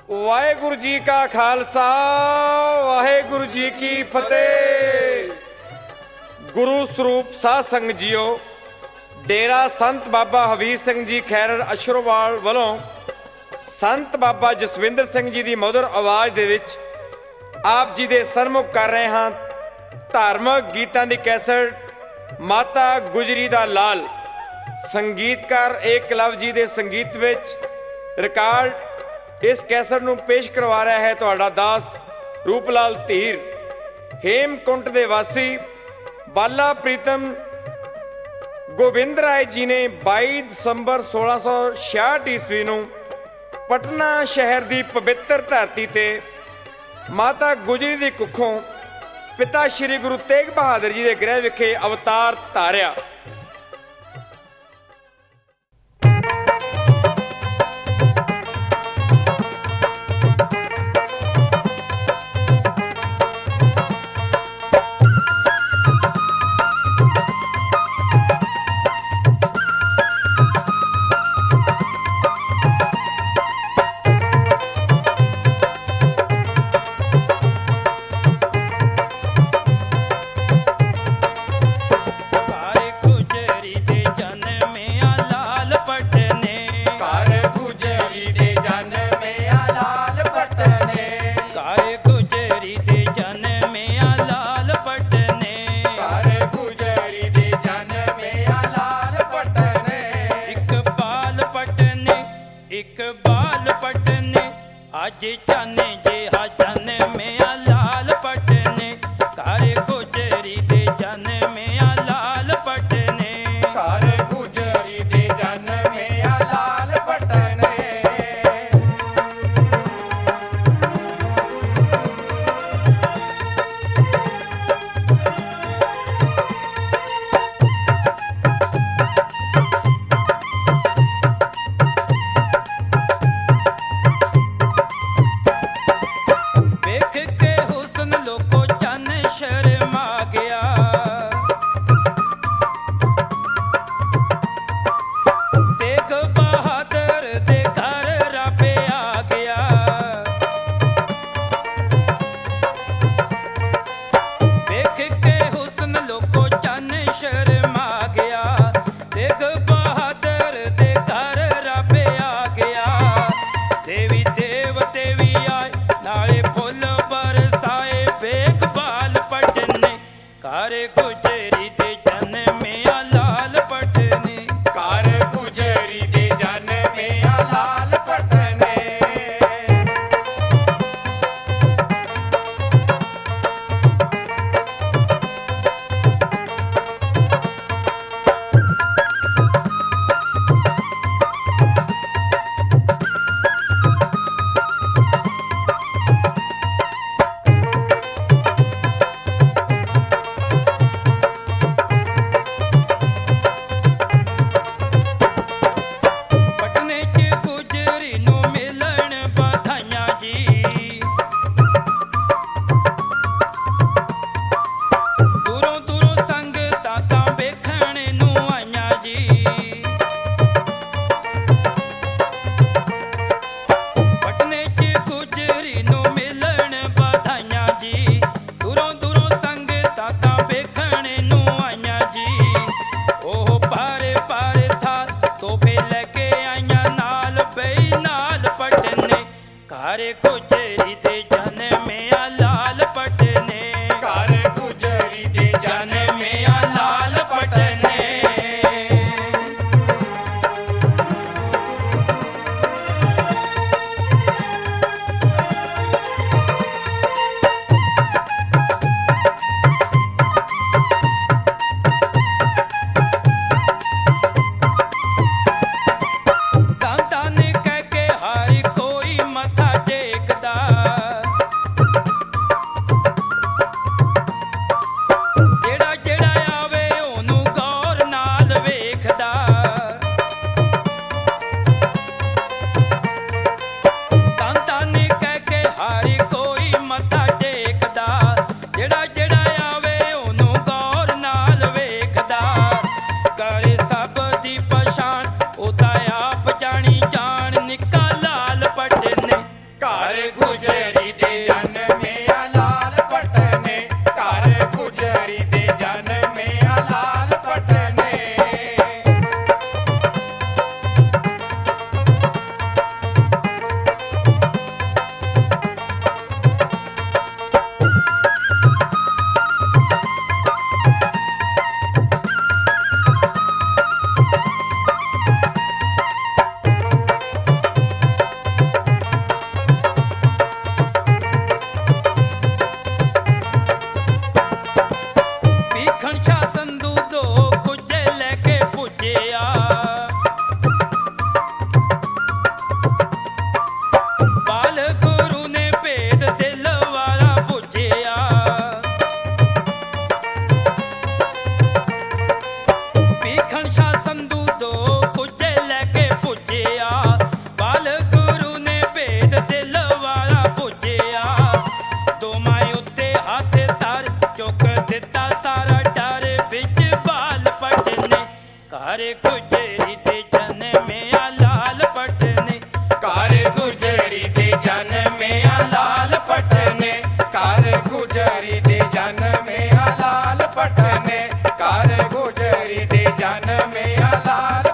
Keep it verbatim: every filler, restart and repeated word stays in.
ਵਾਹਿਗੁਰੂ ਜੀ ਕਾ ਖਾਲਸਾ, ਵਾਹਿਗੁਰੂ ਜੀ ਕੀ ਫਤਿਹ। ਗੁਰੂ ਸਰੂਪ ਸਾਧ ਸੰਗਤ ਜੀਓ, ਡੇਰਾ ਸੰਤ ਬਾਬਾ ਹਬੀਰ ਸਿੰਘ ਜੀ ਖੈਰਰ ਅਸ਼ਰੋਵਾਲ ਵੱਲੋਂ ਸੰਤ ਬਾਬਾ ਜਸਵਿੰਦਰ ਸਿੰਘ ਜੀ ਦੀ ਮਧੁਰ ਆਵਾਜ਼ ਦੇ ਵਿੱਚ ਆਪ ਜੀ ਦੇ ਸਨਮੁਖ ਕਰ ਰਹੇ ਹਾਂ ਧਾਰਮਿਕ ਗੀਤਾਂ ਦੀ ਕੈਸਟ ਮਾਤਾ ਗੁਜਰੀ ਦਾ ਲਾਲ। ਸੰਗੀਤਕਾਰ ਏਕਲਵ ਜੀ ਦੇ ਸੰਗੀਤ ਵਿੱਚ ਰਿਕਾਰਡ ਇਸ ਕੈਸਟ ਨੂੰ ਪੇਸ਼ ਕਰਵਾ ਰਿਹਾ ਹੈ ਤੁਹਾਡਾ ਦਾਸ ਰੂਪਲਾਲ ਧੀਰ। ਹੇਮਕੁੰਟ ਦੇ ਵਾਸੀ ਬਾਲਾ ਪ੍ਰੀਤਮ ਗੋਬਿੰਦ ਰਾਏ ਜੀ ਨੇ ਬਾਈ ਦਸੰਬਰ ਸੋਲਾਂ ਸੌ ਛਿਆਹਠ ਈਸਵੀ ਨੂੰ ਪਟਨਾ ਸ਼ਹਿਰ ਦੀ ਪਵਿੱਤਰ ਧਰਤੀ ਤੇ ਮਾਤਾ ਗੁਜਰੀ ਦੀ ਕੁੱਖੋਂ ਪਿਤਾ ਸ਼੍ਰੀ ਗੁਰੂ ਤੇਗ ਬਹਾਦਰ ਜੀ ਦੇ ਗ੍ਰਹਿ ਵਿਖੇ ਅਵਤਾਰ ਧਾਰਿਆ। ਦਾਦਾ ਨੇ ਕਹਿ ਕੇ ਹਾਰੀ ਕੋਈ ਮੱਥਾ ਟੇਕਦਾ। ਕਰ ਗੁਜਰੀ ਦੇ ਜਨਮਿਆ ਲਾਲ ਪਟਨੇ, ਕਰ ਗੁਜਰੀ ਦੇ ਜਨਮਿਆ ਲਾਲ ਪਟਨੇ, ਕਰ ਗੁਜਰੀ ਦੇ ਜਨਮਿਆ ਲਾਲ ਪਟਨੇ, ਕਰ ਗੁਜਰੀ ਦੇ ਜਨਮਿਆ ਲਾਲ